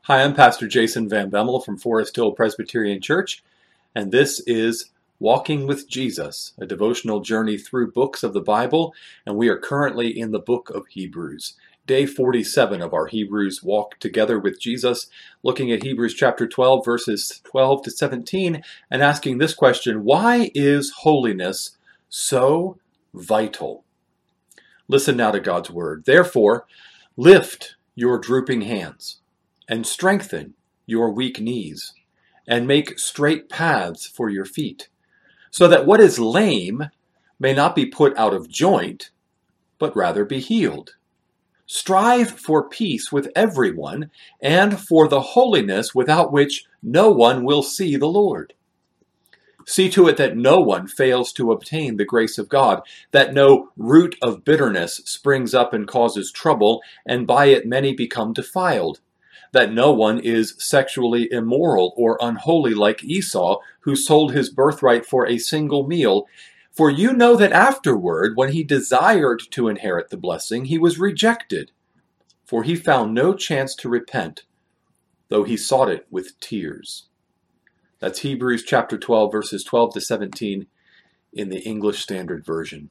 Hi, I'm Pastor Jason Van Bemmel from Forest Hill Presbyterian Church, and this is Walking with Jesus, a devotional journey through books of the Bible, and we are currently in the book of Hebrews. Day 47 of our Hebrews Walk Together with Jesus, looking at Hebrews chapter 12, verses 12 to 17, and asking this question: why is holiness so vital? Listen now to God's word. Therefore, lift your drooping hands and strengthen your weak knees, and make straight paths for your feet, so that what is lame may not be put out of joint, but rather be healed. Strive for peace with everyone, and for the holiness without which no one will see the Lord. See to it that no one fails to obtain the grace of God, that no root of bitterness springs up and causes trouble, and by it many become defiled, that no one is sexually immoral or unholy like Esau, who sold his birthright for a single meal. For you know that afterward, when he desired to inherit the blessing, he was rejected, for he found no chance to repent, though he sought it with tears. That's Hebrews chapter 12, verses 12 to 17 in the English Standard Version.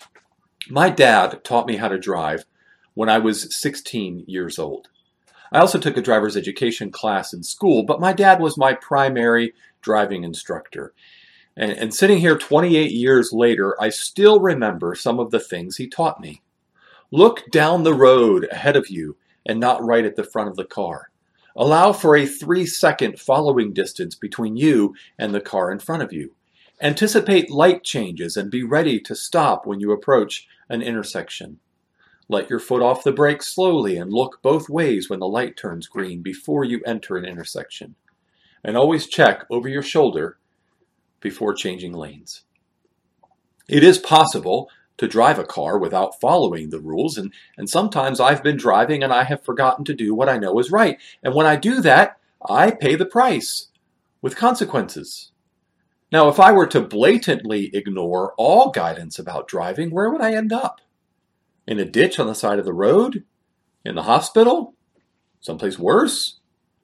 My dad taught me how to drive when I was 16 years old. I also took a driver's education class in school, but my dad was my primary driving instructor. And sitting here 28 years later, I still remember some of the things he taught me. Look down the road ahead of you and not right at the front of the car. Allow for a 3-second following distance between you and the car in front of you. Anticipate light changes and be ready to stop when you approach an intersection. Let your foot off the brake slowly and look both ways when the light turns green before you enter an intersection. And always check over your shoulder before changing lanes. It is possible to drive a car without following the rules, and sometimes I've been driving and I have forgotten to do what I know is right. And when I do that, I pay the price with consequences. Now, if I were to blatantly ignore all guidance about driving, where would I end up? In a ditch on the side of the road? In the hospital? Someplace worse?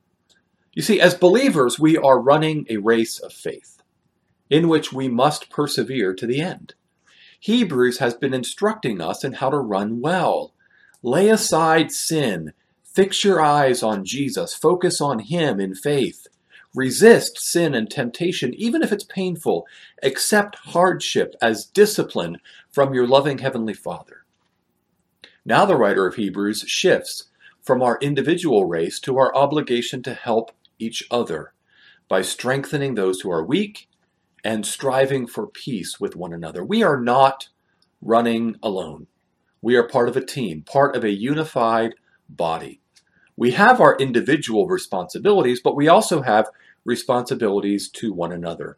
You see, as believers, we are running a race of faith in which we must persevere to the end. Hebrews has been instructing us in how to run well. Lay aside sin. Fix your eyes on Jesus. Focus on Him in faith. Resist sin and temptation, even if it's painful. Accept hardship as discipline from your loving Heavenly Father. Now the writer of Hebrews shifts from our individual race to our obligation to help each other by strengthening those who are weak and striving for peace with one another. We are not running alone. We are part of a team, part of a unified body. We have our individual responsibilities, but we also have responsibilities to one another.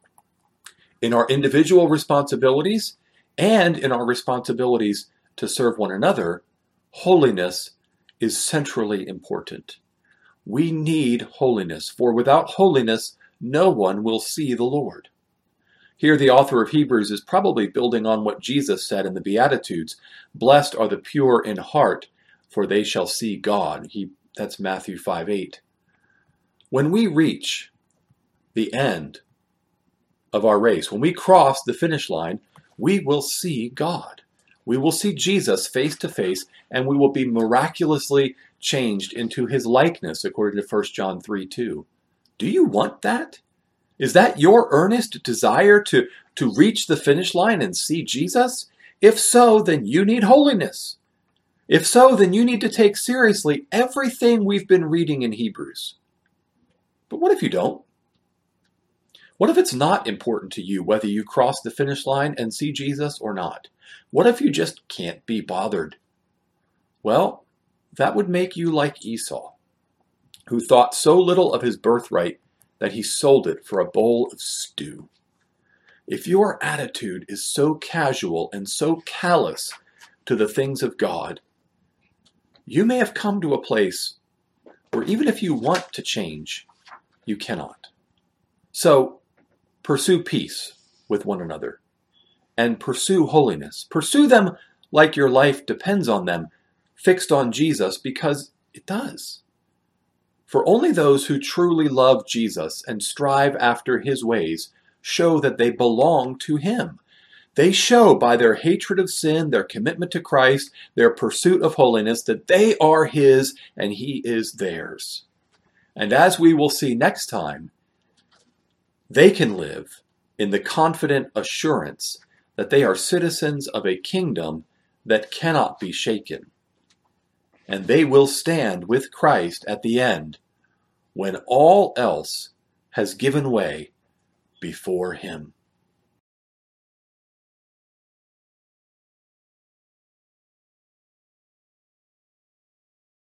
In our individual responsibilities and in our responsibilities to serve one another, holiness is centrally important. We need holiness, for without holiness, no one will see the Lord. Here, the author of Hebrews is probably building on what Jesus said in the Beatitudes. Blessed are the pure in heart, for they shall see God. That's Matthew 5:8. When we reach the end of our race, when we cross the finish line, we will see God. We will see Jesus face to face, and we will be miraculously changed into His likeness, according to 1 John 3:2. Do you want that? Is that your earnest desire to reach the finish line and see Jesus? If so, then you need holiness. If so, then you need to take seriously everything we've been reading in Hebrews. But what if you don't? What if it's not important to you whether you cross the finish line and see Jesus or not? What if you just can't be bothered? Well, that would make you like Esau, who thought so little of his birthright that he sold it for a bowl of stew. If your attitude is so casual and so callous to the things of God, you may have come to a place where even if you want to change, you cannot. So, pursue peace with one another and pursue holiness. Pursue them like your life depends on them, fixed on Jesus, because it does. For only those who truly love Jesus and strive after his ways show that they belong to him. They show by their hatred of sin, their commitment to Christ, their pursuit of holiness, that they are his and he is theirs. And as we will see next time, they can live in the confident assurance that they are citizens of a kingdom that cannot be shaken. And they will stand with Christ at the end when all else has given way before him.